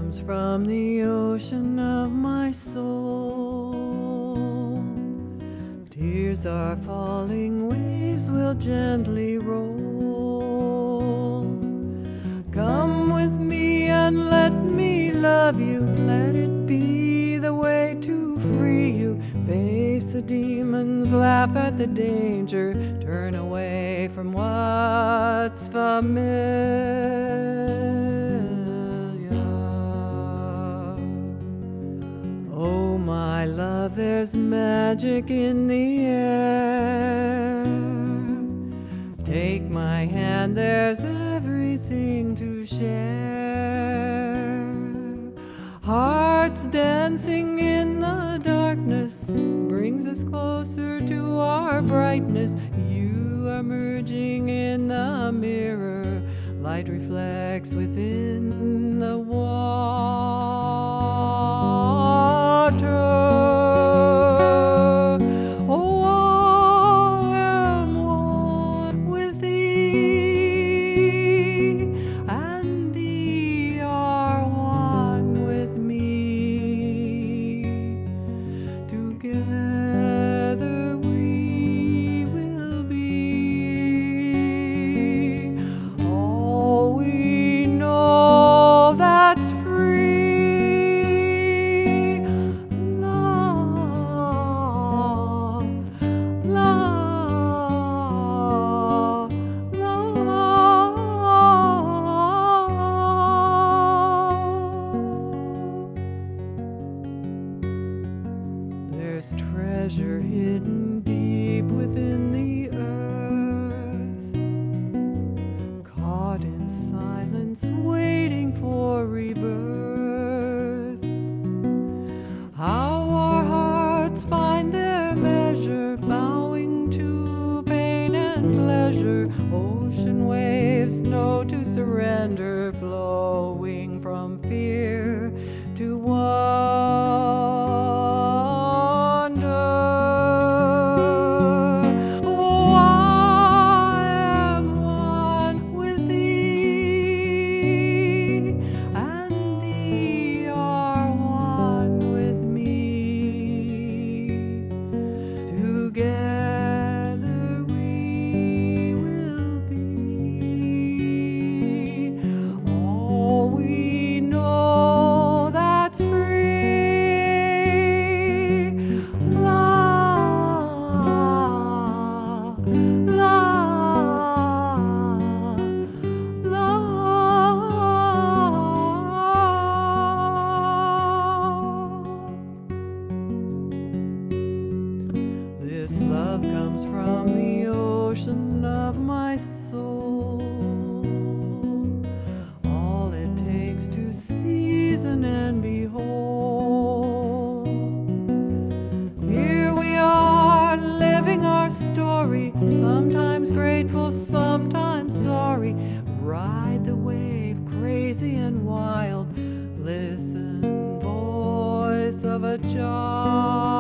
comes from the ocean of my soul. Tears are falling, waves will gently roll. Come with me and let me love you. Let it be the way to free you. Face the demons, laugh at the danger. Turn away from what's familiar. Oh, my love, there's magic in the air. Take my hand, there's everything to share. Hearts dancing in the darkness brings us closer to our brightness. You are merging in the mirror. Light reflects within the water. Together we will be all we know that's free. Love, love, love. There's treasure hidden deep within the earth, caught in silence, waiting for rebirth. How our hearts find their measure, bowing to pain and pleasure. Ocean waves know to surrender, flowing from fear to wonder. Together we will be all we know that's free. Love, love, love. This love comes from the ocean of my soul. All it takes to season and behold. Here we are, living our story, sometimes grateful, sometimes sorry. Ride the wave, crazy and wild. Listen, voice of a child.